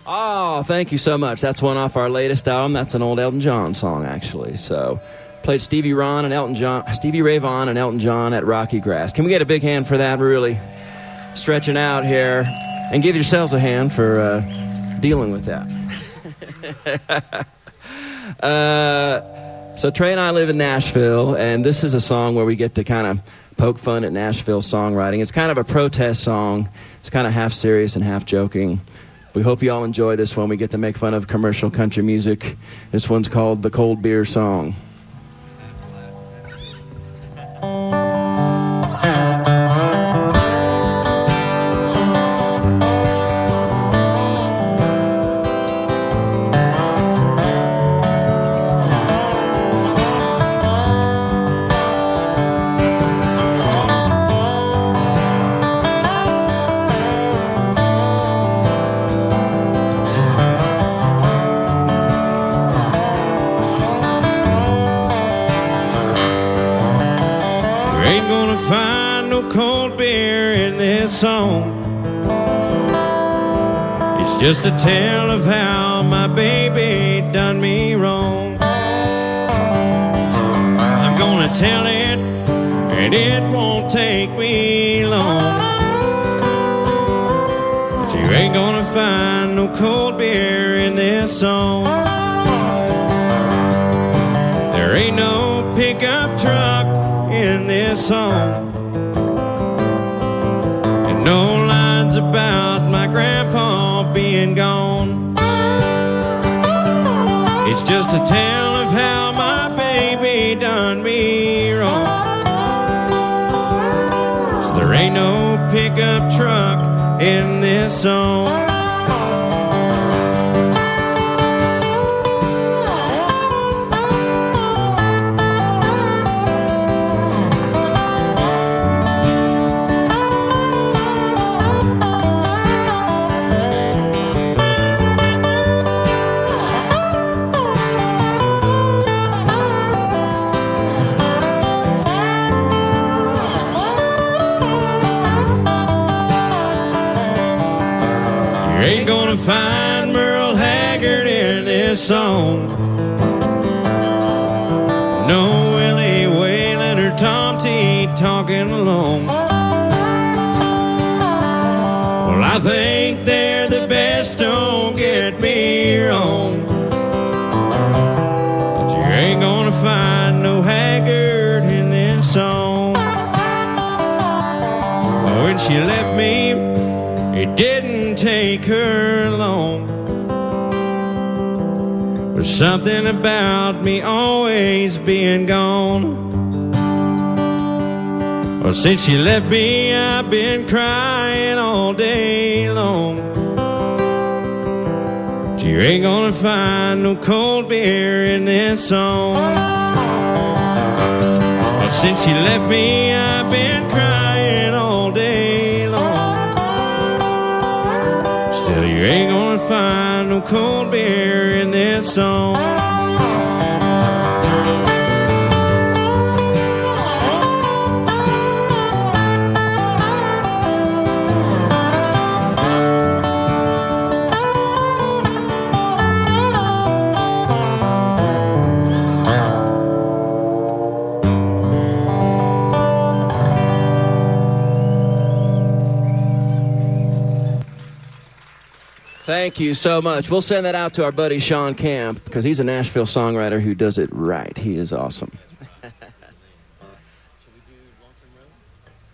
Oh, thank you so much. That's one off our latest album. That's an old Elton John song, actually. So, played Stevie Ray Vaughan and Elton John at Rocky Grass. Can we get a big hand for that? We're really stretching out here. And give yourselves a hand for dealing with that. So Trey and I live in Nashville, and this is a song where we get to kind of poke fun at Nashville songwriting. It's kind of a protest song. It's kind of half serious and half joking. We hope you all enjoy this one. We get to make fun of commercial country music. This one's called The Cold Beer Song. Just a tale of how my baby done me wrong. I'm gonna tell it, and it won't take me long. But you ain't gonna find no cold beer in this song. There ain't no pickup truck in this song. And no lines about my grandpa being gone. It's just a tale of how my baby done me wrong. So there ain't no pickup truck in this song. Ain't gonna find Merle Haggard in this song. No Willie Whalen or Tom T talking along. Well, I think they're the best, don't get me wrong. But you ain't gonna find no Haggard in this song. When she left me, it didn't take her long. There's something about me always being gone. Well, since she left me, I've been crying all day long. But you ain't gonna find no cold beer in this song. Well, since she left me, I've been crying all day long. Still, you ain't gonna find no cold beer in this song. Thank you so much. We'll send that out to our buddy Sean Camp because he's a Nashville songwriter who does it right. He is awesome.